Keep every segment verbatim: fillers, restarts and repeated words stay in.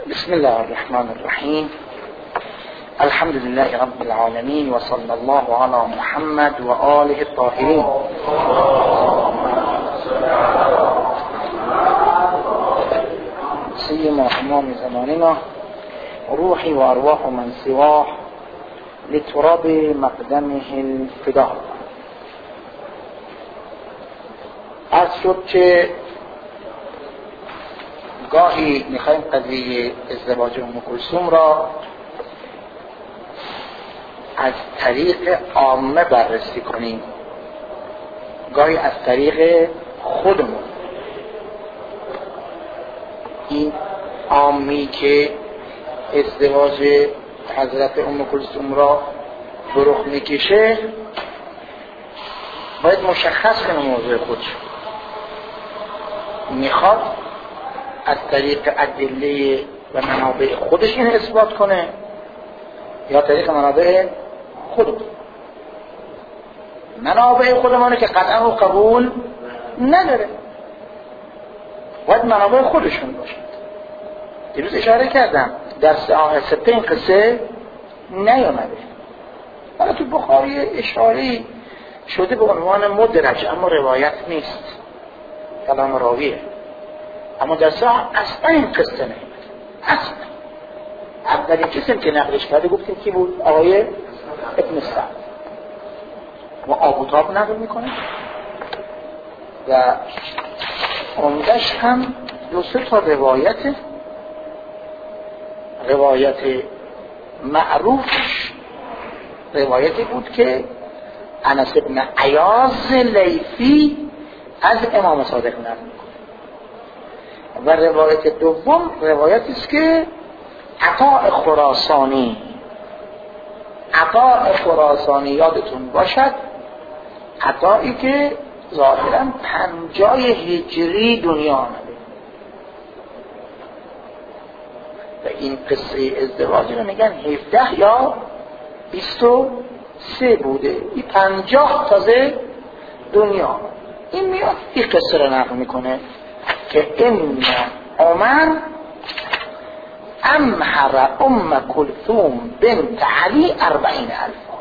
بسم الله الرحمن الرحیم. الحمد لله رب العالمین و صلی الله علی محمد و آله الطاهرین. سیما امام زماننا روحی و ارواح من سواه لتراب مقدمه الفدا. عرض شد که گاهی میخوایم قضیه ازدواج ام کلثوم را از طریق عامه بررسی کنیم، گاهی از طریق خودمون. این عامی که ازدواج حضرت ام کلثوم را به رخ میکشه باید مشخص کنه موضوع خودش، میخواد از طریق ادله و منابع خودش این اثبات کنه یا طریق منابع خودمون. منابع خودمونه که قطعا و قبول نداره، باید منابع خودشون باشد. دیروز اشاره کردم در سته این قصه نیامده، حالا تو بخاری اشاره شده به عنوان مدرج، اما روایت نیست، کلام راویه. اما در صحیح اصلا این قصه نیست. اصلا اولین کسی که نقلش کرده گفتیم کی بود؟ آقای ابن سعد. و آبوتاب نقل میکنه و عمدش هم دو سه تا روایت روایت معروفش روایتی بود که انس بن عیاض لیثی از امام صادق نقل میکنه. و روایت دوم روایتی است که عطاء خراسانی عطاء خراسانی یادتون باشد، عطایی که ظاهرا پنجاه هجری دنیا آمده و این قصه ازدواج رو میگن هفده یا بیست و سه بوده، این پنجاه تازه دنیا آمده. این میاد این قصه رو نقل میکنه که این عمر امهر ام کلثوم بنت علی اربعین الفا.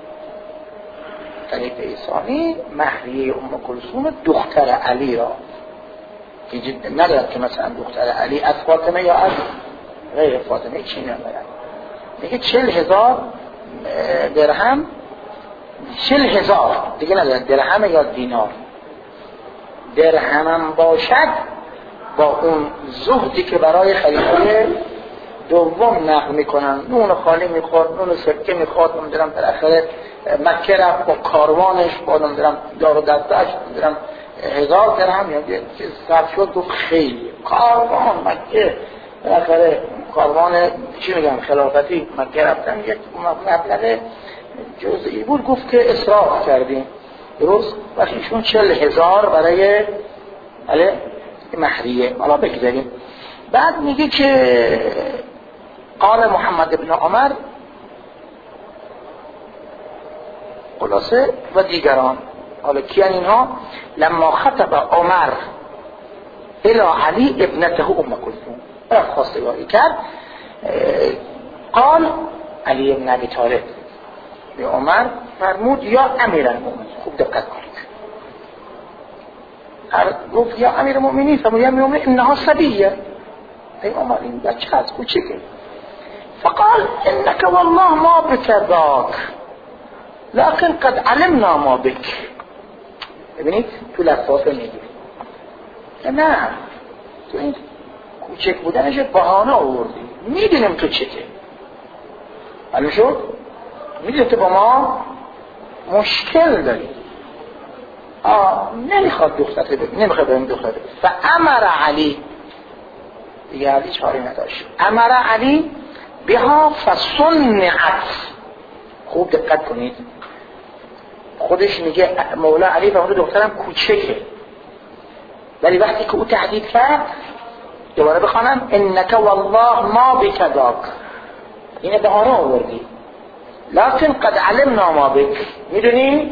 طریقه ثانی مهریه ام کلثوم دختر علی را که ندارد که مثلا دختر علی از فاطمه یا از غیر فاطمه چی ندارد. میگه چل هزار درهم، چل هزار دیگه ندارد، درهم یا دینار. درهمم باشد با اون زهدی که برای خلیفه دوم نقل میکنن، نون خالی میخورد، نون سکه میخورد، نمیدونم بالاخره مکه رفت با کاروانش، با نمیدونم دار و دستش نمیدونم هزار درهم یا که صرف شد. گفت خیلی کاروان مکه، بالاخره کاروان چی میگم خلافتی مکه رفتن، یک مبلغ جزئی بود. گفت که اسراف کردیم، درست؟ و ایشون چل هزار برای علی مهریه. حالا بگذاریم. بعد میگه که قال محمد ابن عمر خلاصه و دیگران، حالا کیان اینها؟ لما خطب عمر الى علی ابنته ام کلثوم، رفت خواستگاری کرد، قال علی ابن ابی طالب به عمر فرمود یا امیر المؤمنین. خوب دقت کنید، گفت یا امیر المؤمنین، فرمود یا امیر المؤمنین انها صبیه، ای عمر این بچه از کوچیکه. فقال انك والله ما بك ذاك لكن قد علمنا ما بك. ببینید تو لفظ میگه نه تو این کوچک بودنش بهانه آوردی، میدونیم تو چته، معلوم شد میدونی تو با ما مشکل داری. آه نمیخواد دختره ببین، نمیخواد ببین دختره. فامر علی، دیگه علی چاری نداشت، امر علی بها فصنعت. خوب دقت کنید، خودش میگه مولا علی فرمود دخترم کوچکه، ولی وقتی که او تهدید کرد، دوباره بخوانم انک والله ما بک ذاک، این بهانه آوردی، لکن قد علمنا ما بک، میدونی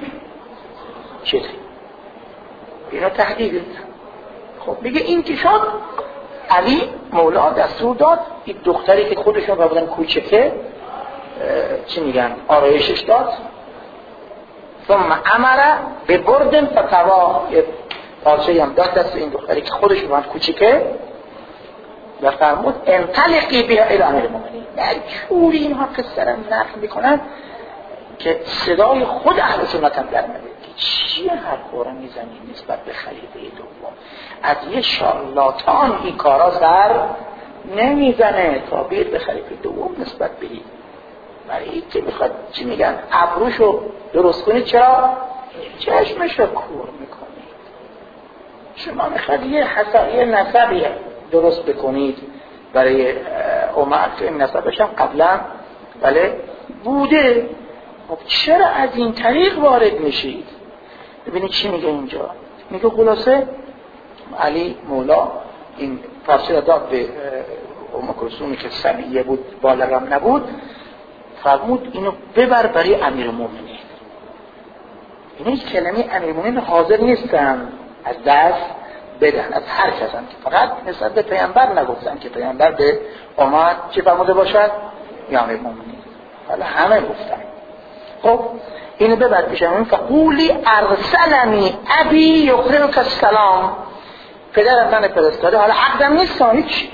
چیزی، اینو تهدید. خب میگه این که شد علی مولا دستور داد این دختری که خودشون را بودن کوچکه چی میگن آرایشش داد. ثم امر به بردن فتوا، یه پارچه هم داد دست این دختری که خودشون بودن کوچکه و فرمود انطلقی بها الی امیر المؤمنین. در جوری اینها قصه را نقل میکنن که صدای خود اهل سنت هم در میاد. چیه حرفا رو میزنی نسبت به خلیفه دوم؟ از یه شارلاتان این کارا سر نمیزنه تا بیاد به خلیفه دوم نسبت بدی. برای این که میخواد چی میگن ابروشو درست کنید، چرا؟ چشمشو کور میکنید. شما میخواد یه حسابی نسبی درست بکنید برای عمر که این نسبش هم قبلا بله بوده. خب چرا از این طریق وارد میشید؟ ببینید چی میگه اینجا. میگه خلاصه علی مولا این پارچه داد به ام کلثومی که سمیه بود بالغم نبود، فرمود اینو ببر برای امیرالمومنین. این کلمه امیرالمومنین حاضر نیستن از دست بدن از هر کس هم، فقط نسبت به پیامبر نگفتن که پیامبر به عمر چه فرموده باشد یا امیرالمومنین، حالا همه گفتن. خب اینو ببر پیشم فقولی ارسلنی ابی یقرئک السلام، پدرم من فرستاده، حالا عقدم نیست هیچ،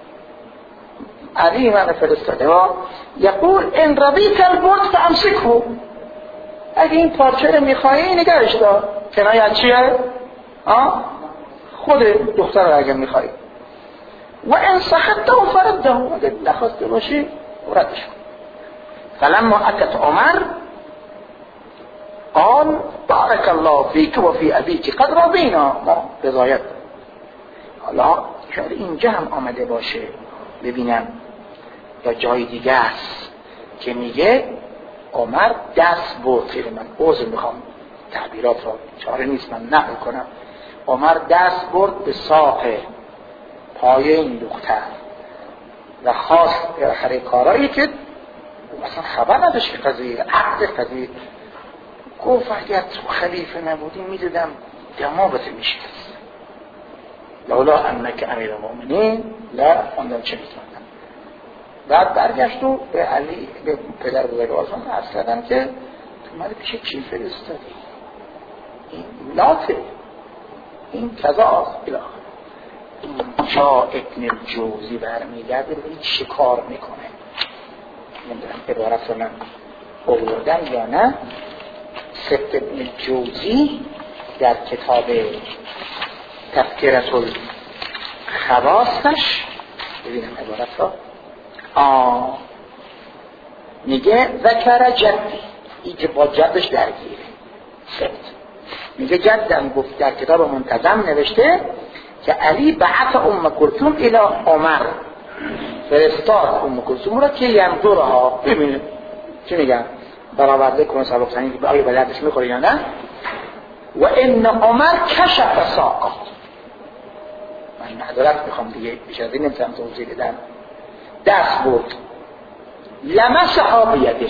علی من فرستاده و یقول ان رضیت البرد فامسکه، اگه این پارچه رو میخوایی نگهش دار. کنایه از چیه؟ آه؟ خود دختر رو اگه میخوایی. و ان صحته فرده، اگه نخواسته باشی ردش کن. فلما اتت عمر قال بارك الله فيك وفي ابيك قد رضينا، ما رضایت. حالا شاید اینجا هم آمده باشه ببینم یا جای دیگه است که میگه عمر دست برد. خیلی من عذر میخوام تعبیرات را چاره نیست من نقل کنم. عمر دست برد به ساق پایه این دختر و خواست بالاخره کارایی که مثلا خبر نداشت که قضیه عقد قضیه، گفت اگر تو خلیفه نبودی میدادم دماغت میشکست، لولا انک امیر المؤمنین لا خوندم چه میتونم. بعد برگشت و به علی به پدر بزرگوارم عرض کردم که تو من پیش چی فرستادی؟ این لاته، این کذا الاخر. اینجا ابن الجوزی برمیگرده ببینید چه کار میکنه. نمیدونم عبارت رو من آوردم یا نه. سبت ابن الجوزی در کتاب تذکرة الخواصش ببینم عبارت رو آه میگه ذکر جدی، این که با جدش درگیره. سبت میگه جدم گفت در کتاب منتظم نوشته که علی بعث ام کلثوم الی عمر، فرستاد ام کلثوم را که ینظرها، ببینید چی میگن برآورده کنه سبب سنین که آیا بلدش میخوره یا نه. و ان عمر کشف ساقه، من معذرت میخوام دیگه بیش از این نمیتونم توضیح بدم. دست برد لمسها بیده.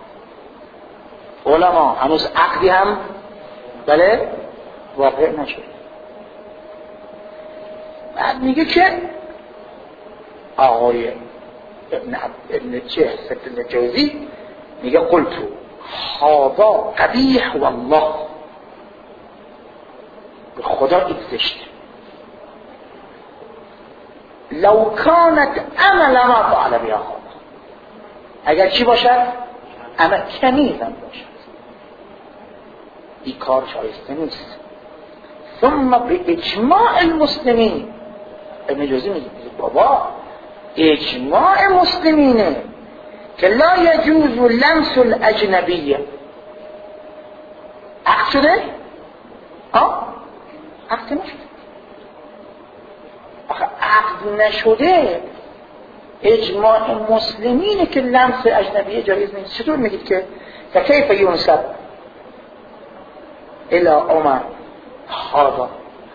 علما هنوز عقدی هم بله واقع نشد. بعد میگه که آقای ابن ابن چه ابن جوزی میگه قلتو هذا قبیح والله، به خدا این زشت. لو كانت عمل ما فعل بها، اگر چی باشد عمل کنیز هم باشد این کار شایسته نیست. ثم به اجماع المسلمین، ابن جوزی میگه بابا اجماع مسلمینه که لا يجوز لمس الاجنبیه. عقد شده؟ آه عقد نشده. آخه عقد نشده اجماع مسلمینه که لمس اجنبیه جایز نیست. چطور میگید که فکیف یونسب الی عمر هذا؟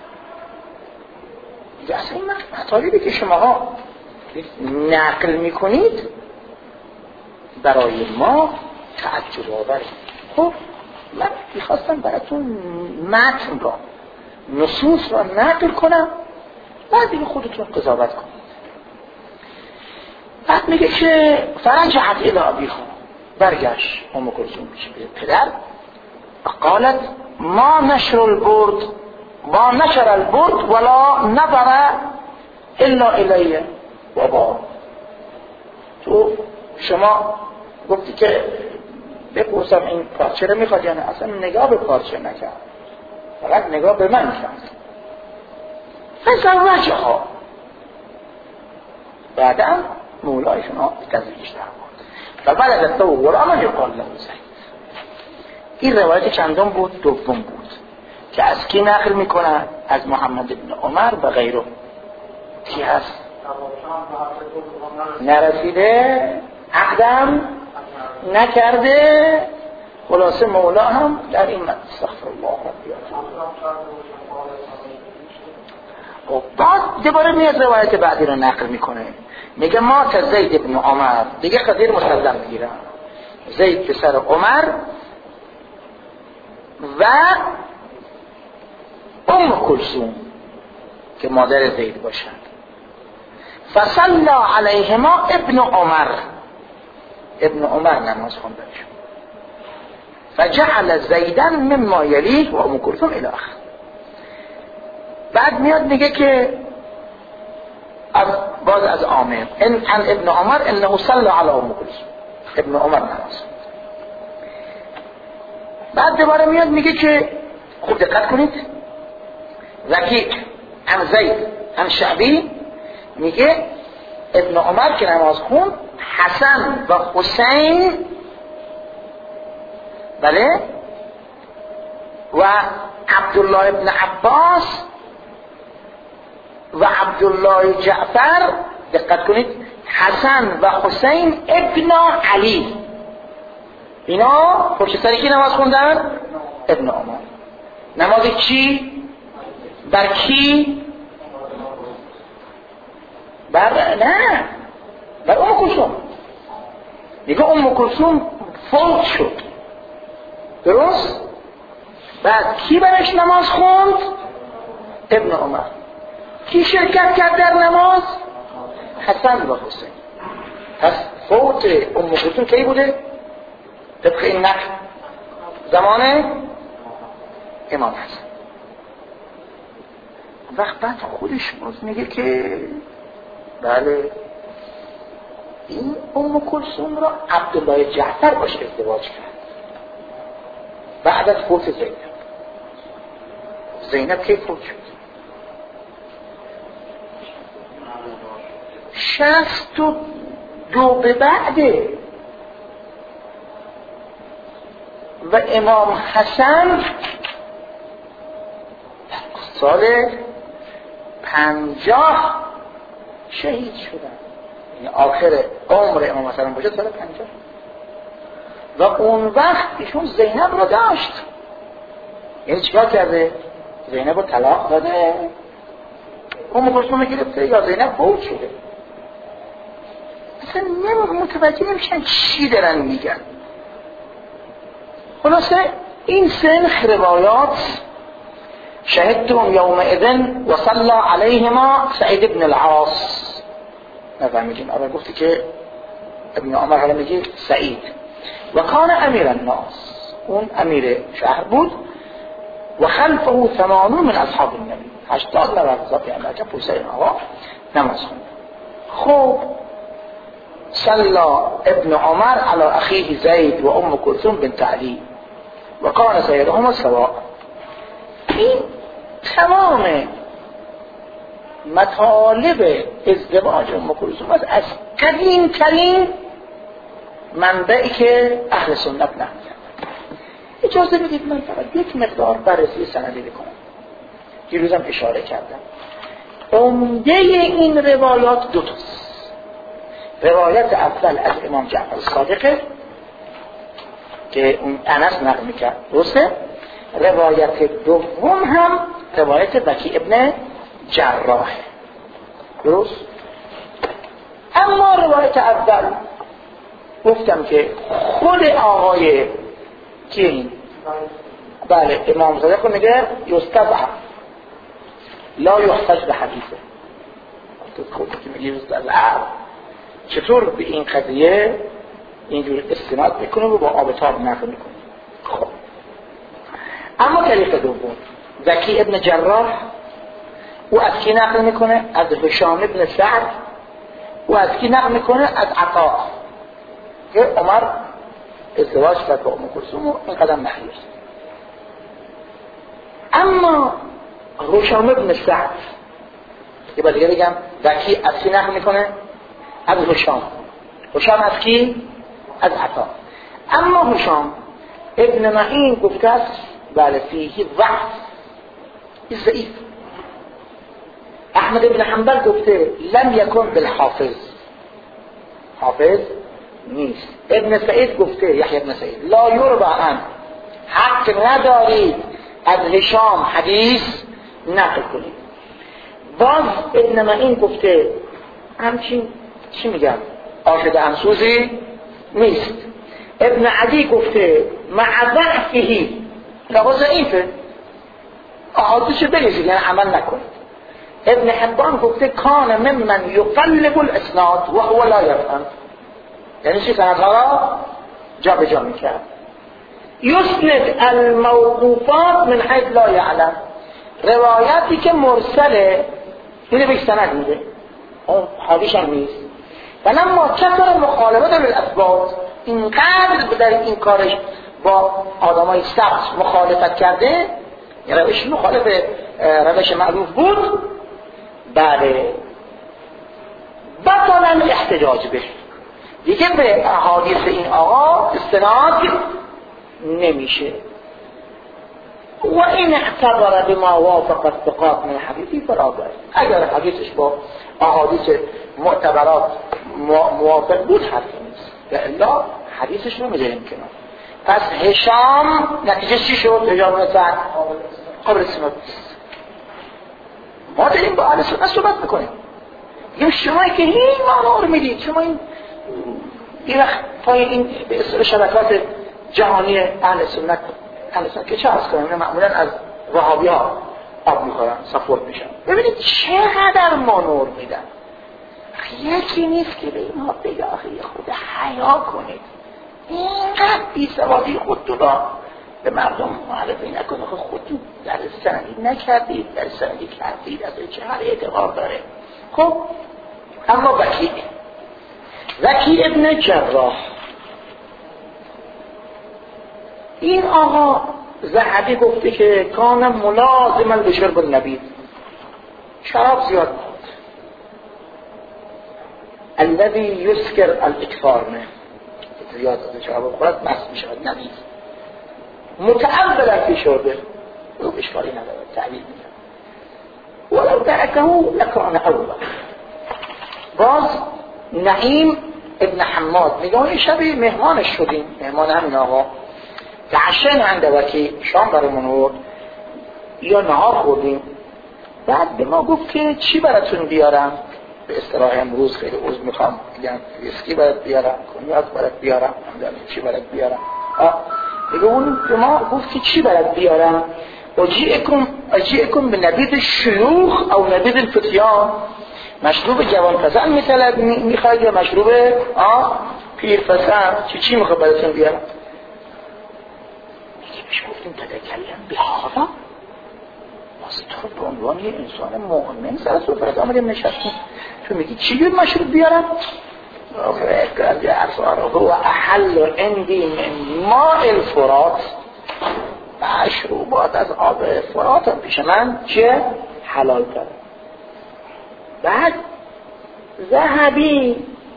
دیگه اصلا این مطالبی که شماها نقل میکنید برای ما تعجب آوره. خب من میخواستم براتون متن را نصوص را نقل کنم بعد دیگه خودتون قضاوت کنید. بعد میگه که فرجعت الی ابیها، برگشت ام کلثوم پیش پدر و قالت ما نشر البرد ما نشر البرد ولا نظر الا الیه. بابا تو شما گفتی که بپرسم این پارچه رو میخواد یا نه، اصلا نگاه به پارچه نکرد، فقط نگاه به من کرد. فزوجها، بعدا مولایشون ها تزویجش در بود و بعد از تو قرآن یقال له زید. این روایت چندم بود؟ دوم بود که از کی نقل میکنه؟ از محمد ابن عمر و غیره. کی هست؟ نرسیده، عقدم نکرده، خلاصه مولا هم در این استغفر الله ربی. و بعد دوباره میاد روایت بعدی رو نقل میکنه، میگه ما تا زید ابن عمر، دیگه قدیر مسلم میگیرن، زید پسر عمر و ام کلثوم که مادر زید باشد، فصلى علیهما ابن عمر، ابن عمر نماز خوندن، فجعل زیدا مما یلیه و ام کلثوم الی آخر. بعد میاد میگه که باز از عامر ان عن ابن عمر انه صلى على ام کلثوم، ابن عمر نماز. بعد دوباره میاد میگه که خوب دقت کنید، وکیع عن زید عن شعبی میگه ابن عمر که نماز خوند، حسن و حسین، بله، و عبدالله ابن عباس و عبدالله جعفر، دقت کنید، حسن و حسین ابن علی، اینا پشت سر کی نماز خوندن؟ ابن عمر. نماز چی؟ بر کی؟ بر نه بر ام کلثوم. دیگه ام کلثوم فوت شد، درست؟ بعد کی برش نماز خوند؟ ابن عمر. کی شرکت کرد در نماز؟ حسن و حسین. پس فوت ام کلثوم کی بوده؟ طبق این نقل زمان امام حسن. وقت بعد خودش باز میگه که بله این ام کلثوم را عبدالله جعفر باش ازدواج کرد بعد از فوت زینب. زینب کی فوت شد؟ شصت و دو به بعده و امام حسن سال پنجاه شهید شدن، یعنی آخر عمر امام حسن باشه سال پنجاه. و اون وقت ایشون زینب رو داشت، یعنی چیکار کرده؟ زینب رو طلاق داده، ام کلثوم گرفته یا زینب فوت شده. اصلا متوجه نمیشن چی دارن میگن. خلاصه این سنخ روایات شهدتم یومئذ و صلی علیهما سعید ابن العاص. نفهمیدیم اول گفتی که ابن عمر حالا میگه سعید و کان امیر الناس، اون امیر شهر بود، و خلفه ثمانون من اصحاب النبی، هشتاد نفر پیامبر که پشت این آقا نماز خوند. خب صلى ابن عمر على اخيه زید و ام کلثوم بنت علی و کان سیرهما سواء. این تمام مطالب ازدواج ام کلثوم از قدیم ترین منبعی که اهل سنت نقل کردن. اجازه بدید من فقط یک مقدار بررسی سندی بکنم. دیروزم اشاره کردم عمده این روایات دو تاست. روایت اول از امام جعفر صادقه که اون انس نقل میکرد، درسته؟ روایت دوم هم روایت وکیع ابن جراح، درست؟ اما روایت اول گفتم که خود آقای کی؟ بله امام صادق میگه یستبع لا یحتج به حدیثه، تو خودت میگی روز العب چطور به این قضیه اینجور استناد میکنه و با آبتاب نقل میکنه. خب اما طریق دوم زکی ابن جراح او از کی نقل میکنه؟ از هشام ابن سعد. او از کی نقل میکنه؟ از عطا که عمر ازدواج کرد با ام کلثوم و این قدم محیوز. اما هشام ابن سعد یه بار دیگه بگم زکی از کی نقل میکنه؟ از هشام. هشام از کی؟ از عطا. اما هشام ابن معین گفته است بله فیه ضعف ضعیف. احمد ابن حنبل گفته لم یکن بالحافظ، حافظ نیست. ابن سعید گفته یحیی ابن سعید لا یروى عنه، حق ندارید از هشام حدیث نقل کنید. باز ابن معین گفته همچین چی میگم آشد انسوزی نیست. ابن عدی گفته مع ضعفه لغا ضعیفه، احادیث بریزید یعنی عمل نکنید. ابن حبان گفته کان ممن یقلب الاسناد و هو لا یفهم، یعنی چی سندها را جا به جا میکرد. یسند الموقوفات من حیث لا یعلم، روایتی که مرسله اینو به سند میده اون حالیش هم نیست. و لما کثر مخالفت بالاسباب، اینقدر در این کارش با آدمای سخت مخالفت کرده، یعنی روش مخالف روش معروف بود، بله بطلا احتجاج به دیگه به احادیث این آقا استناد نمیشه. و این اعتبر بما وافق الثقات من حدیثی فراغه، اگر حدیثش با احادیث معتبرات موافق بود حرفی نیست و الا حدیثش رو میذاریم کنار. پس هشام نتیجه چی شد؟ هشام نسعد قبل سنت. ما داریم با اهل سنت صحبت میکنیم. یه شمایی که این معنا رو میدید، شما این این وقت پای این به اصطلاح شبکات جهانی اهل سنت اهل سنت که چه عرض کنم معمولا از وهابی ها آب میخورن سپورت میشن. ببینید چقدر ما نور میدن. یکی نیست که به اینها بگه آخه خود حیا کنید، اینقدر بی سوادی خودتون را به مردم معرفی نکنید که خودتون در سندی نکردید، در سندی کردید، از چه هر اعتبار داره. خب اما وکی وکی ابن جراح، این آقا ذهبی گفته که کان ملازما لشرب النبیذ، شراب زیاد بود، الذي يسكر الاكثار منه، زیاد از شراب خورد مست میشه نبیذ، متعمدا فی شربه، او اشکالی نداره تعبیر میکنه ولو ترکه لکان اولا. باز نعیم ابن حماد میگه اون شبی مهمانش شدیم، مهمان همین آقا عشان عنده وکی شام برامون آورد یا نهار خوردیم، بعد به ما گفت که چی براتون بیارم، به اصطلاح امروز خیلی عضو میخوام بگم ویسکی برات بیارم، کنیاک برات بیارم، نمیدونم چی برات بیارم. دیگه اون به ما گفت که چی برات بیارم، اجیئکم اجیئکم به نبیذ شیوخ او نبیذ الفتیان، مشروب جوان پسند میطلب میخواید یا مشروب آه پیر پسند، چی چی میخواد براتون بیارم؟ بهش گفتیم تتکلم بهذا، واسه تو به عنوان یه انسان مؤمن سر سفرت آمدیم نشستیم، تو میگی چی جور مشروب بیارم؟ آخه اکرازی ارساره هو احل عندی من ماء الفرات، مشروبات از آب فرات هم پیش من چیه؟ حلال تر. بعد ذهبی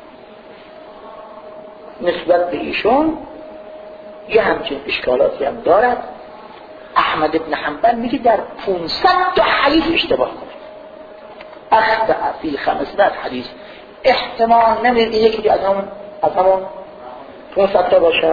نسبت به ایشون یه همچین اشکالاتی هم دارد. احمد ابن حنبل میگه در پانصد تا حدیث اشتباه کنه، اخطأ فی خمسمائة حدیث، احتمال نمیده یکی که از همون از همون پانصد تا باشه.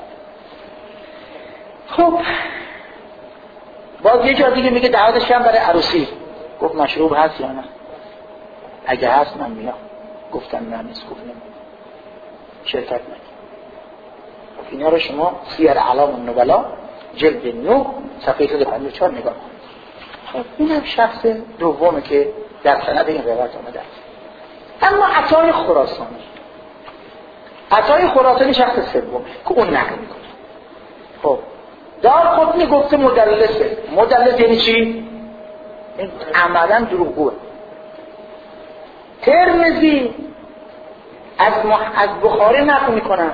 خب باز یه جا دیگه میگه دعوتش کردم برای عروسی، گفت مشروب هست یا نه؟ اگه هست من میام. گفتم نه نیست. گفت نمید شرکت نکن. اینا رو شما سیر اعلام النبلا جلد نو صفحه صد و پنجاه و چهار نگاه کنید. خب این هم شخص دومه که در سند این روایت آمده است. اما عطای خراسانی عطای خراسانی شخص سومه که اون نقل میکنه. خب دارقطنی گفته مدلسه. مدلس یعنی چی؟ این عملا دروغگوه. ترمذی از, مح... از بخاری نقل میکنن،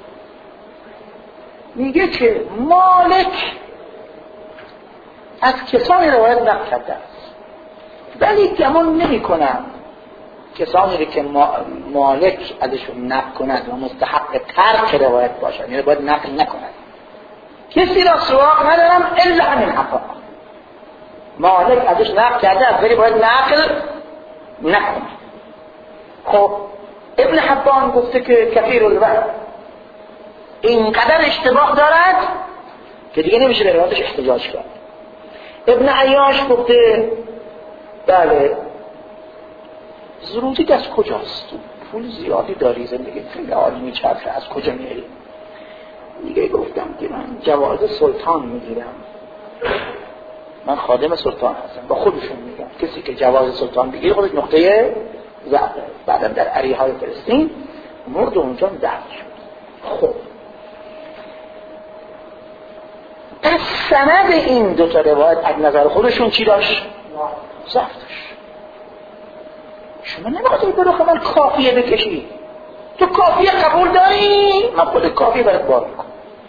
میگه که مالک از کسانی روایت نقل کرده است، ولی گمان نمی کنم کسانی که مالک ازشون نقل کند و مستحق ترک روایت باشد، یعنی باید نقل نکند. کسی را سراغ ندارم الا همین حبان. مالک ازش نقل کرده است ولی باید نقل نکند. خب ابن حبان گفته که کثیر الوهم، اینقدر اشتباه دارد که دیگه نمیشه به روایتش احتجاج کرد. ابن عیاش گفته بله زرودی از کجاست؟ پول زیادی داری، زندگی خیلی عالی میچرخه، از کجا میاری؟ دیگه گفتم که من جواز سلطان میگیرم، من خادم سلطان هستم. با خودشون میگم کسی که جواز سلطان بگیره خودش نقطه ضعف. بعدم در اریهای فلسطین مرد اونجا دفن شد. خب پس سند این دو تا روایت از نظر خودشون چی داشت؟ ضعف داشت. شما نمیخواید به رخ من کافیه بکشید. تو کافیه قبول داری؟ من خود کافیه برات بار میکنم.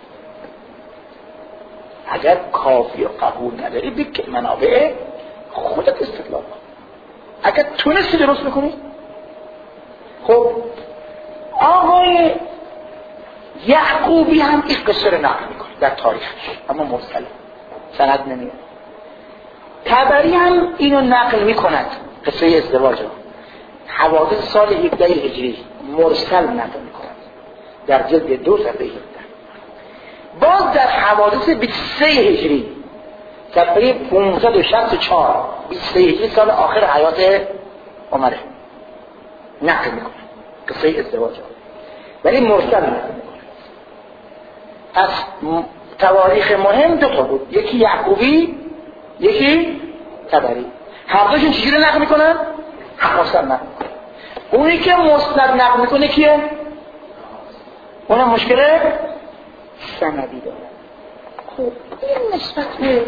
اگر کافیه قبول نداری بکن منابع خودت استدلال کن. اگر تونستی درست میکنی. خب آقای یعقوبی هم این قصه رو نقل میکنه در تاریخش، اما مرسل سند نمیاد. طبری هم اینو نقل میکند، قصه ازدواج رو حوادث سال هجده هجری مرسل نقل میکند در جلد دو صفحه هجده. باز در حوادث بیست و سه هجری صفحه پانصد و شصت و چهار بیست و سه هجری سال آخر حیات عمره نقل میکنه قصه ازدواج رو، ولی مرسل نقل میکنه. پس تواریخ مهم دو تا بود، یکی یعقوبی یکی طبری. هر دوشون چجوری نقل میکنن؟ مرسل نقل میکنن. اونی که مسند نقل میکنه کیه؟ اونم مشکل سندی داره. خب این نسبت به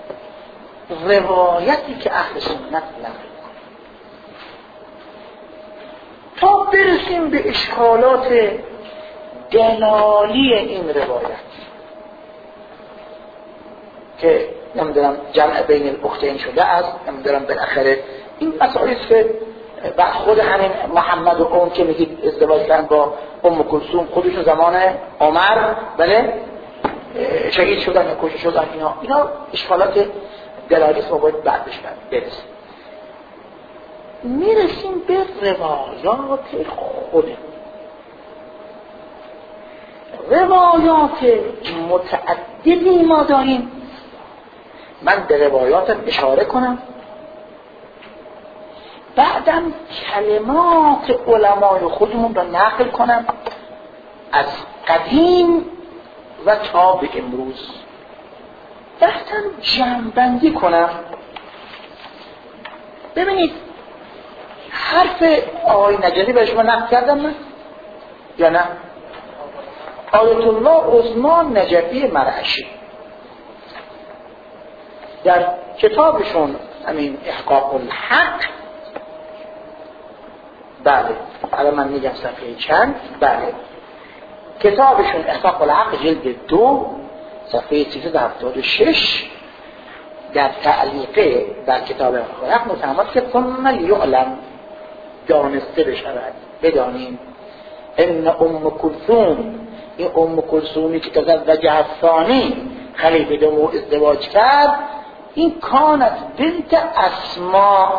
روایتی که اهل سنت نقل میکنه. تا برسیم به اشکالات دلالی این روایت که نمیدونم جمع بین الاختین شده است، نمیدونم بالاخره این مسائلی که بعد خود همین محمد و قوم که میگید ازدواج کردن با ام کلثوم خودشون زمان عمر بله شهید شدن یا کشته شدن، اینا اینا اشکالات دلالی است و باید بعدش برسیم. میرسیم به روایات خود روایات متعددی ما داریم. من به روایاتم اشاره کنم، بعدم کلمات علمای خودمون را نقل کنم از قدیم و تا به امروز، بعدم جمع‌بندی کنم. ببینید حرف آقای نجدی به شما نقل کردم من یا نه؟ آیت الله عثمان نجفی مرعشی در کتابشون همین احقاق الحق، بله الان من میگم صفحه چند، بله کتابشون احقاق الحق جلد دو صفحه سیصد و هفتاد و شش در تعلیقه در کتاب احقاق الحق متعمد که ثم لیعلم دانسته بشود، بدانیم ان ام کلثوم، این ام کلثومی که تزوج الثانی خلیفه دوم ازدواج کرد، این کانت بنت اسماء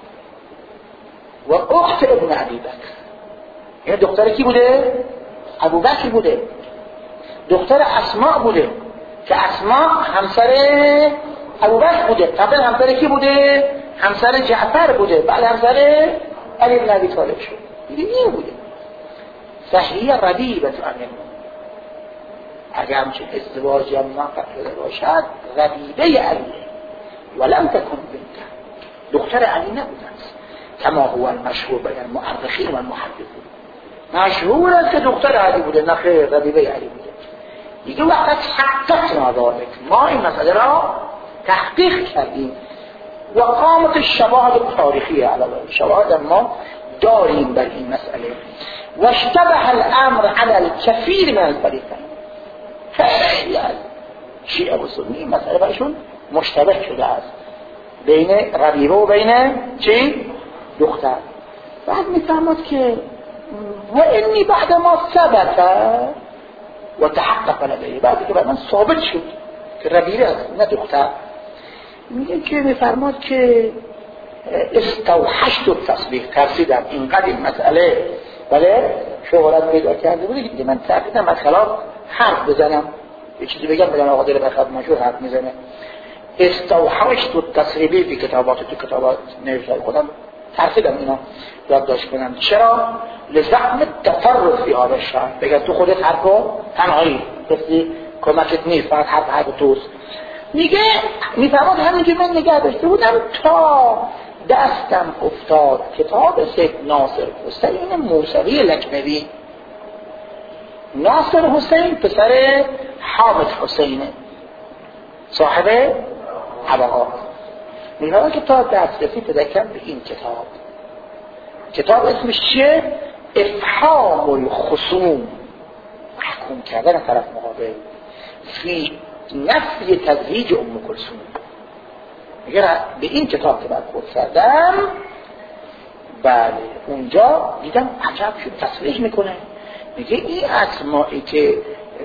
و اخت ابن ابی بکر. این دختر کی بوده؟ ابو بکر بوده. دختر اسماء بوده که اسماء همسر ابو بکر بوده. قبل همسر کی بوده؟ همسر جعفر بوده، بعد همسر علی بن ابی طالب شد. این بوده. صحیح ربیبه امین. اگر همچین ازدواجی هم موفق شده باشد ربیبه علیه ولم تکن بنت، دختر علی نبوده است. کما هو المشهور بین المؤرخین و المحدثین. مشهور است که دختر علی بوده، نه خیر، ربیبه علی بوده. دیگه وقت حققنا ذلك، ما این مسئله را تحقیق کردیم و قامت الشواهد تاریخی علاوه شواهد ما داریم بر این مسئله و اشتبه الامر على الكثير من الفريقين. خیلی از شیعه و سنی این مسئله برشون مشتبه شده است بین ربیبه و بین چی؟ دختر. بعد میفهمد که و اینی بعد ما ثبت و تحقق لديه، بعد که بعد من ثابت شد که ربیبه است نه دختر، میگه که میفرماد که استوحشت التصبیح، ترسیدم اینقدر این مسئله بله شهرت پیدا کرده بوده که من ترسیدم از خلاف حرف بزنم، یه چیزی بگم بگم آقا دل بخواد مشهور حرف میزنه. استوحشت التصبیح فی کتابات، تو کتابات نوشته خودم ترسیدم اینا یادداشت کنم. چرا؟ لزعم التفرد فی هذا الشأن، بگم تو خودت حرفو تنهایی کسی کمکت نیست، فقط حرف حرف توست. میگه میفرماد همین که من نگه داشته بودم تا دستم افتاد کتاب سید ناصر حسین موسوی لکنوی. ناصر حسین پسر حامد حسینه صاحب حبقات. میگه که تا دسترسی پیدا کردم به این کتاب. کتاب اسمش چیه؟ افحام الخصوم، محکوم کردن طرف مقابل فی نفی تزویج ام کلثوم. میگه به این کتاب که بعد خود کردم بله اونجا دیدم عجب شد، تصریح میکنه میگه این اسمایی که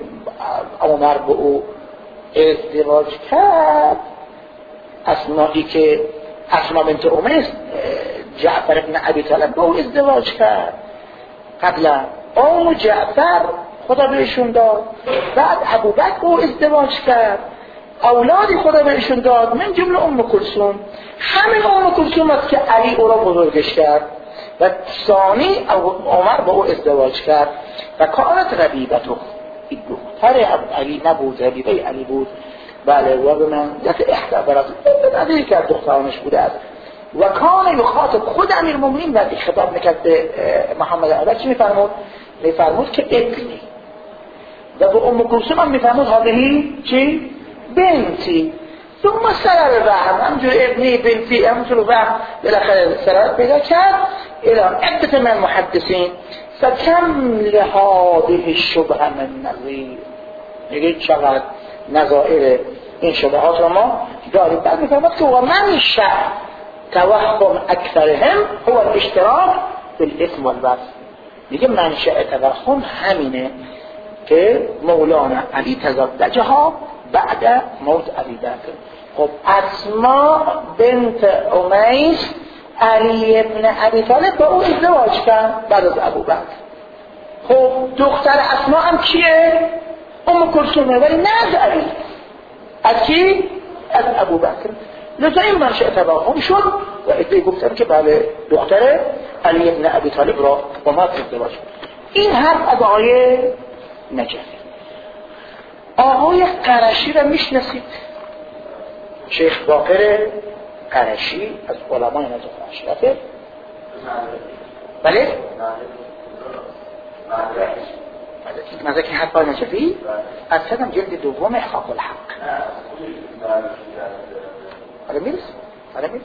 عمر به او ازدواج کرد، اسمایی که اسما بنت امیس جعفر ابن ابی طالب به او ازدواج کرد، قبلا اون جعفر خدا بهشون داد، بعد ابوبکر او ازدواج کرد، اولادی خدا بهشون داد من جمله ام کلثوم. همین ام کلثوم است که علی او را بزرگش کرد و ثانی عمر با او ازدواج کرد و کانت ربیبته، این دختر علی نبود، ربیبه علی بود. بله و به من دست احدا برات نداری که دخترانش بوده است. و کان یخاطب خود امیرالمومنین وقتی خطاب میکرد به محمد اول چی میفرمود؟ میفرمود که ابنی، و به ام کلثوم هم میفرمود هذهی چی؟ بنتی. ثم سرر وهم، همجور ابنی بنتی همجور وهم بالاخره سرر پیدا کرد الى عدت من محدثین فکم لهذه الشبهه من نظیر. میگه چقدر نظائر این شبهات را ما داریم. بعد میفرماد که و من شع توهم اکثرهم هو الاشتراک فی الاسم والوصف. میگه منشأ توهم همینه که مولانا علی تزوجها ها بعد موت علی بکر. خب اسما بنت امیس علی ابن ابی طالب با او ازدواج کرد بعد از ابوبکر. خب دختر اسما هم کیه؟ ام کلثومه، ولی نه از علی. از کی؟ از ابوبکر. لذا این منشأ توهم شد و ادعای گفتن که بله دختر علی ابن ابی طالب را با ما ازدواج کرد. این حرف از آقای نجفی. آقای قرشی را میشناسید؟ شیخ باقر قرشی از علمای نجف اشرفه. بله؟ ماذا که حرف آقای نجفی؟ از سدم جلد دوم احقاق الحق. آره میرس؟ آره میرس؟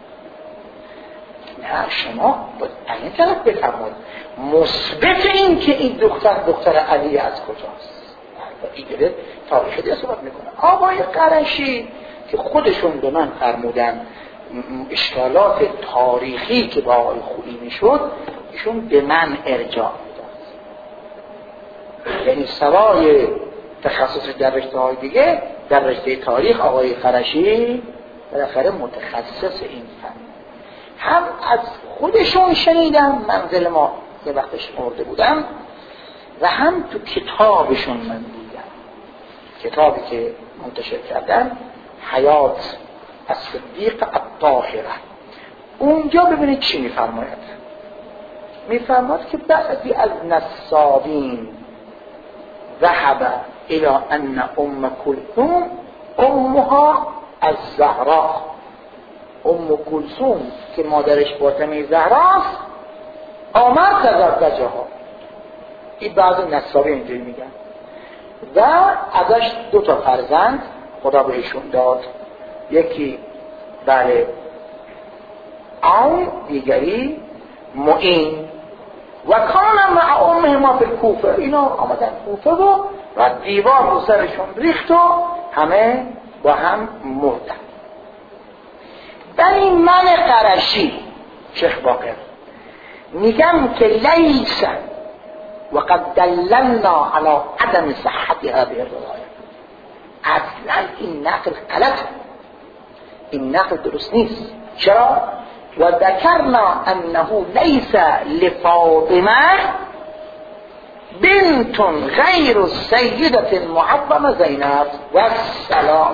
نه شما باید این طرف بفرمود مثبت این که این دختر دختر علی از کجاست. این داره تاریخ دیگه صحبت میکنه. آقای قرشی که خودشون به من فرمودن اشکالات تاریخی که با آقای خویی میشد ایشون به من ارجاع میداد. یعنی سوای تخصص در رشته های دیگه در رشته تاریخ آقای قرشی بالاخره متخصص این فن. هم از خودشون شنیدم، منزل ما یه وقتش مرده بودم، و هم تو کتابشون من دیدم، کتابی که منتشر کردن حیات از صدیق الطاهره. اونجا ببینید چی میفرماید. میفرماید که بعضی از نصابین ذهب الى ان ام کلثوم امها الزهراء ام کلثوم که مادرش فاطمه زهراست آمد تزوجها. این بعضی نصابی اینجوری میگن. و ازش دو تا فرزند خدا بهشون داد، یکی بله عون، دیگری معین. و کان مع امهما فی الکوفه، اینا آمدن کوفه و و دیوار رو سرشون ریخت و همه با هم مردن. بنی من قرشی شیخ باقر میگم که لیس وقد دللنا على عدم صحت هذه الروايه. اصلا این نقل غلطه، این نقل درست نیست. چرا؟ و ذکرنا انه لیس لفاطمه بنت غیر السیدة المعظمه زینب و السلام.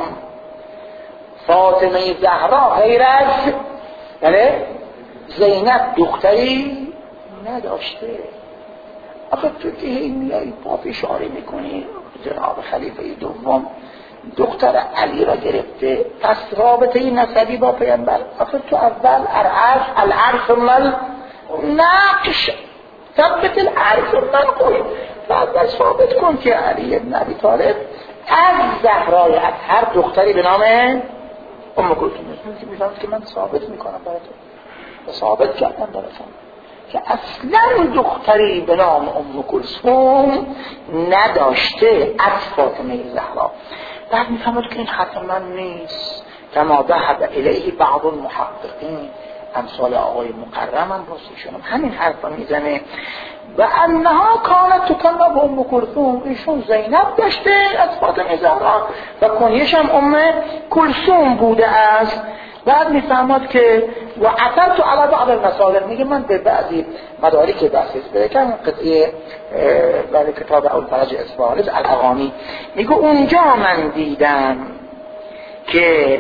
فاطمه زهرا غیر از بله زینب دختری نداشته. آخه تو که این میایی پا اشاره میکنی جناب خلیفه دوم دختر علی را گرفته، پس رابطه نسبی با پیامبر. آخه تو اول العرش العرش مل نقش ثبت العرش مل قوی، بعد ثابت کن که علی ابن ابی طالب از زهرای از هر دختری به نام ام کلثوم میفهمم که من ثابت میکنم براتون و ثابت کردم براتون که اصلا دختری به نام ام کلثوم نداشته از فاطمه زهرا. بعد میفهمد که این حرف من نیست، کما ذهب الیه بعض المحققین امثال آقای مکرم هم راستشون همین حرف میزنه. و انها کانت تکنب ام کلثوم، ایشون زینب داشته از فاطمه زهرا و کنیش هم ام کلثوم بوده است. بعد میفهمد که و اثرت علی بعض المصادر، میگه من به بعضی مدارک بحث بکنم قضیه برای کتاب ابوالفرج اصفهانی الاغانی، میگه اونجا من دیدم که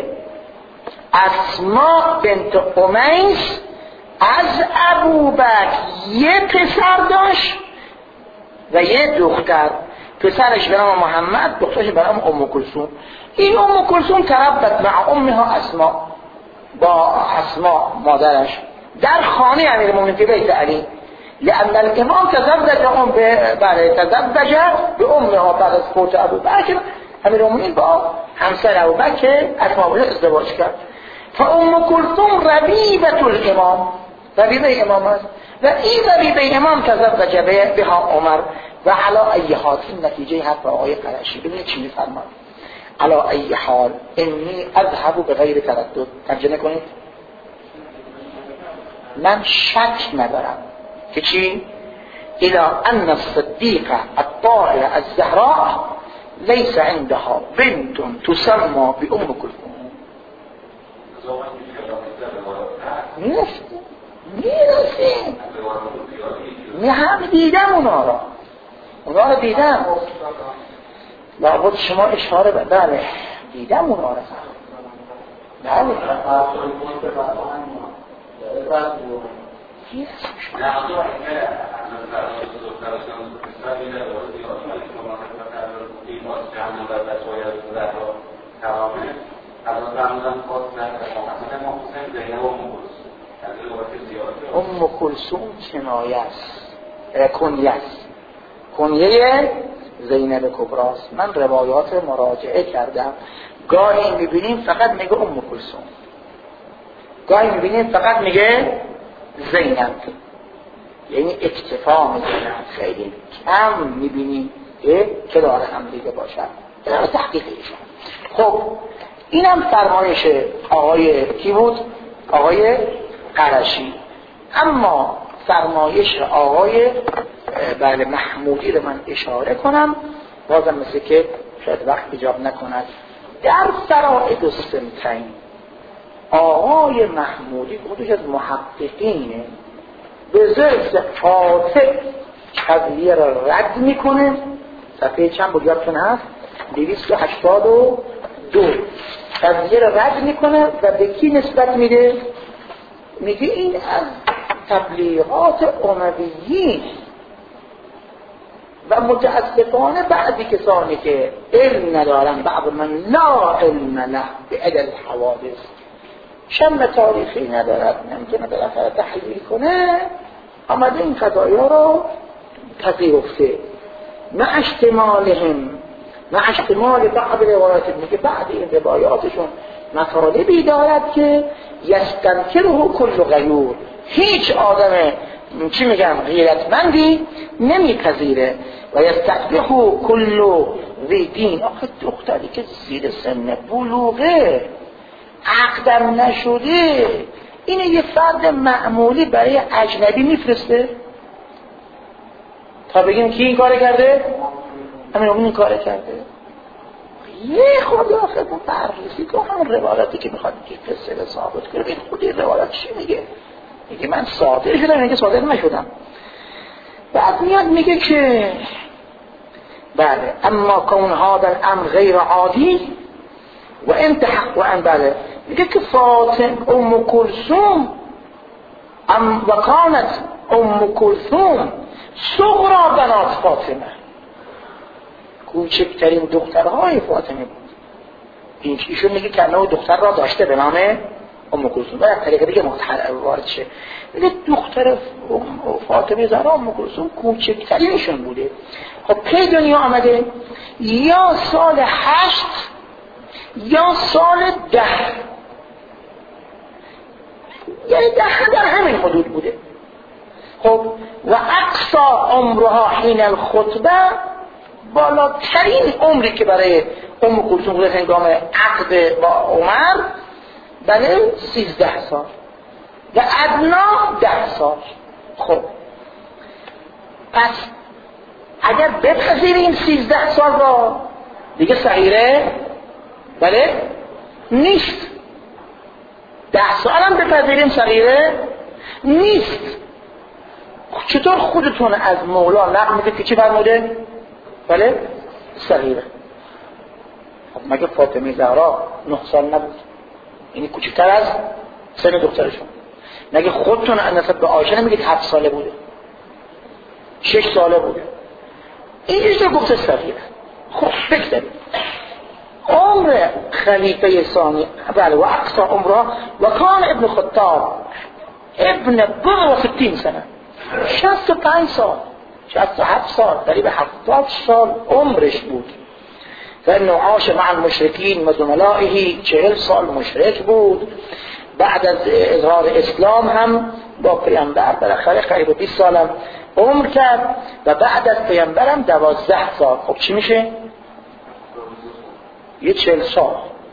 اسماء بنت امیس از ابوبکر یه پسر داشت و یه دختر، پسرش به نام محمد، دخترش به نام ام کلثوم. این ام کلثوم تربت مع امها اسماء، با اسماء مادرش در خانه امیرالمومنین فی بیت علی، لأن الامام تزوج ام برای تزوج به امها بعد از فوت ابوبکر. امیرالمومنین با همسر ابوبکر اسماء ازدواج کرد. فام کلثوم ربیبة الامام، ربیبه امام است و این ربیبه امام تزوج بها عمر. و علی ای حال، این نتیجه حرف آقای قرشی. ببینید چی میفرماد: علی ای حال انی اذهب بغیر تردد. ترجمه کنید. من شک ندارم که چی؟ الى ان الصدیقه الطاهره الزهراء لیس عندها بنت تسمى بام کلثوم. میرسیم میرسیم می هم دیدم اونا را اونا را دیدم. لابد شما اشاره به بله دیدم اونا را بله ام کلثوم کنایه است، کنیه است، کنیه زینب کبراست. من روایات مراجعه کردم، گاهی میبینیم فقط میگه ام کلثوم، گاهی میبینیم فقط میگه زینب، یعنی اکتفا میکنه. خیلی کم میبینیم که داره هم دیگه باشد. این تحقیق ایشان. خب اینم فرمایش آقای کی بود؟ آقای قرشی. اما فرمایش آقای بله محمودی رو من اشاره کنم، بازم مثل که شاید وقت ایجاب نکند. در فرائد السنتین آقای محمودی خودش از محققینه، به ذات قاطع قضیه را رد میکنه. صفحه چند بود یادتون هست؟ دویست و هشتاد و دو. قضیه را رد میکنه و به کی نسبت میده؟ میگه این از تبلیغات امویین و متاسفانه بعضی کسانی که علم ندارن، بعض من لا علم له به علل الحوادث، شم تاریخی ندارد، نمیتونه بالاخره تحلیل کنه، آمده این قضایا رو پذیرفته. مع احتمالهم، مع احتمال بعض روایات، میگه بعد این روایاتشون مطالبی دارد که یستنکره کل غیور، هیچ آدم چی میگم غیرتمندی نمیپذیره. و یستقبح کل ذی دین، آخه دختری که زیر سن بلوغه عقدم نشده اینه یه فرد معمولی برای اجنبی میفرسته تا بگیم کی این کار کرده؟ همین اون این کار کرده. یه خود آخه با بررسی که همون روایتی که میخواد که قصه رو ثابت کنه، این خود این روایت چی میگه؟ میگه من صادق شدم، میگه صادق نشدم. بعد میاد میگه که بله اما کون هذا الامر غیر عادی و انتحق و ان بله میگه که فاطمه ام کلثوم ام و کانت ام کلثوم صغرا بنات فاطمه، کوچکترین دخترهای فاطمه بود. این ایشون میگه که نوع دختر را داشته به نام ام کلثوم. باید طریقه دیگه متحرر وارد شه، میگه دختر فاطمه زهرا ام کلثوم کوچکترینشون بوده. خب کی دنیا آمده؟ یا سال هشت یا سال ده، یعنی ده در همین حدود بوده. خب و اقصا عمرها حین الخطبه، بالاترین عمری که برای ام کلثوم بوده هنگام عقد با عمر بله سیزده سال و ادنا ده سال. خب پس اگر بپذیریم سیزده سال را دیگه صغیره بله نیست، ده سال هم بپذیریم صغیره نیست. چطور خودتون از مولا نقل میدید که چی فرموده؟ بله صغیره. خب مگه فاطمه زهرا نه سال نبود؟ یعنی کوچکتر از سن دخترشون. مگه خودتون نسبت به عایشه نمیگید هفت ساله بوده، شش ساله بوده؟ اینجوری تو گفته صغیره. خب فکر دارید عمر خلیفه ثانی بله و اقصا عمره و کان ابن خطاب ابن بضع و ستین سنه، شصت و پنج سال، شصت و هفت سال، قریب هفتاد سال عمرش بود. و انه عاش مع المشرکین و زملائه، چهل سال مشرک بود. بعد از اظهار اسلام هم با پیامبر بالاخره قریب بیست سال هم عمر کرد و بعد از پیامبر هم دوازده سال. خب چی میشه؟ یه چهل سال،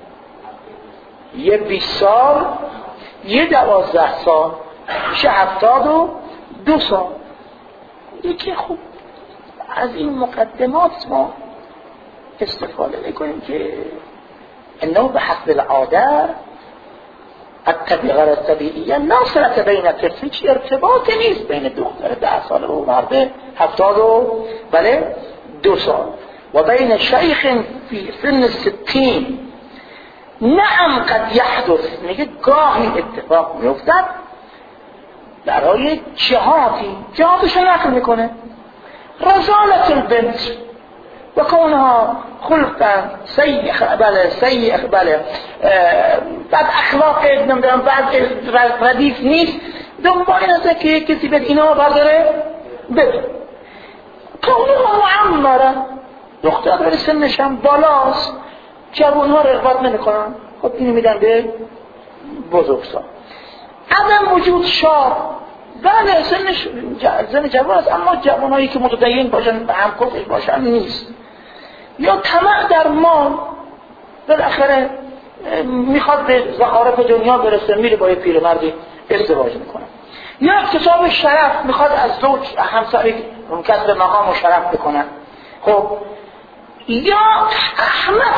یه بیست سال، یه دوازده سال، میشه هفتاد و دو سال. یکی خوب از این مقدمات ما استفاده میکنیم که انه به حسب العاده الطبیعه الطبیعیه ناصرت بین طفل، هیچ ارتباطی نیست بین دختر ده ساله و مرد هفتاد و بله دو سال و بین شیخ فی سن ستین. نعم قد یحدث، میگه گاهی اتفاق میفتد برای جهاتی، جهاتش نقل میکنه رزالت البنت و کونها خلقا سیئ بله سیئ بله بعد اخلاق نمیدونم بعد ردیف نیست، دنبال اینه که کسی به اینا برداره بده. کونها معمره، دختر برای سنش هم بالاست، جوانها رغبت نمیکنن، خب اینو میدن به بزرگسال. عدم وجود شاب، بله سنش زن جوان است اما جوانهایی که متدین باشن هم کفش باشن نیست. یا طمع در مال، بالاخره میخواد به زخارف دنیا برسه، میره با یه پیرمردی ازدواج میکنه. یا اکتساب شرف، میخواد از زوج همسری کسب مقام و شرف بکنه. خب یا احمق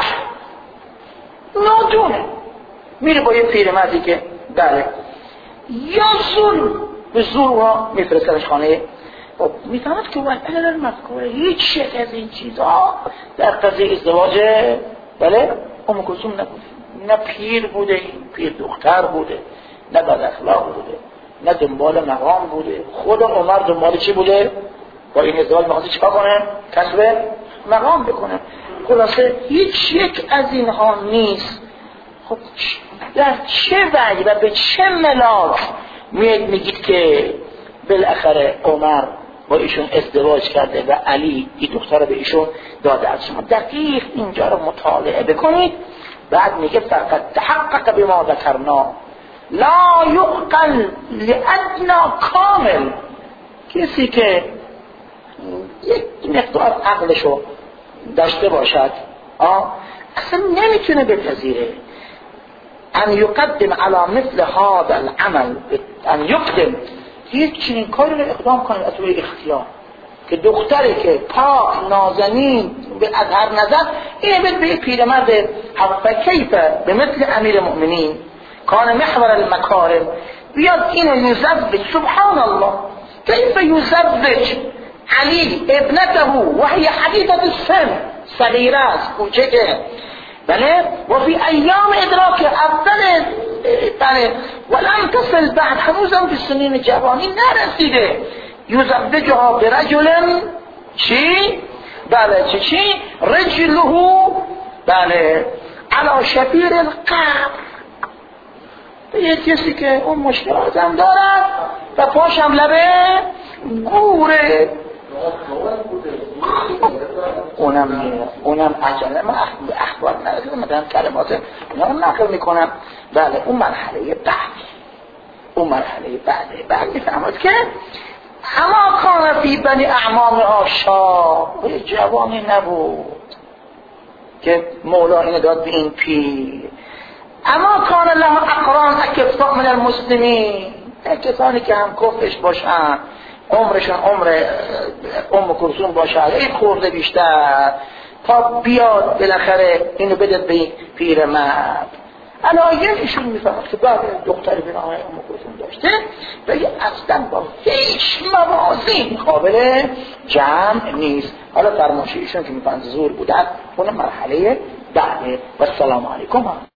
نادونه میره با یه پیرمردی که بله، یا ظلم، به زور ها میفرستنش خانه. خب میفهمد که اون علل المذکوره هیچ یک از این چیزها در قضیه ازدواج بله ام کلثوم نبوده. نه پیر بوده، پیر دختر بوده، نه بد اخلاق بوده، نه دنبال مقام بوده. خود عمر دنبال چی بوده؟ با این ازدواج می‌خواسته چیکار کنه؟ کسب مقام بکنه. خلاصه هیچ یک از اینها نیست. خب در چه وجه و به چه ملاک میاد میگید که بالاخره عمر با ایشون ازدواج کرده و علی این دختر به ایشون داده؟ از شما دقیق اینجا رو مطالعه بکنید. بعد میگه فقط تحقق بما ذکرنا لا یعقل لادنا کامل. کسی که یک مقدار عقلشو داشته باشد آه اصلا نمیتونه بپذیره ان یقدم علی مثل هذا العمل، ان یقدم یک چنین کاری رو اقدام کنه از روی اختیار که دختری که پاک نازنین از هر نظر اینه بید به پیرمرد حفظ کیف به مثل امیر مؤمنین کان محور المکارم بیاد اینو یزوج. سبحان الله کیف یزوج علی ابنته و هی حدیثه السن، صغیره است، کوچکه، بله، و فی ایام ادراک اول بله ولم تصل بعد، هنوزم به سنین جوانی نرسیده. یزوجها برجل چی؟ بله چی چی؟ رجله بله علی شفیر القبر، یه کسی که اون مشکلات هم دارد و پاشم لبه گوره. اونم میره اونم عجله من اخبار نرسیده مثلا کلمات اونا رو نقل میکنم. بله اون مرحله بعد اون مرحله بعده. بعد میفهمد که اما کان فی بنی اعمام آشا جوانی نبود که مولا اینو داد به این پیر. اما کان له اقران اکفاء من المسلمین، کسانی که هم کفرش باشن عمرشون عمر ام کلثوم باشه این خورده بیشتر تا بیاد بالاخره اینو بدد به پیرمرد. علایه ایشون میفهمد که بعد دختری به نام ام کلثوم داشته و یه اصلا با هیچ موازین قابل جمع نیست. حالا فرمایش ایشون که میفهمد زور بودن اون مرحله بعده. و السلام علیکم.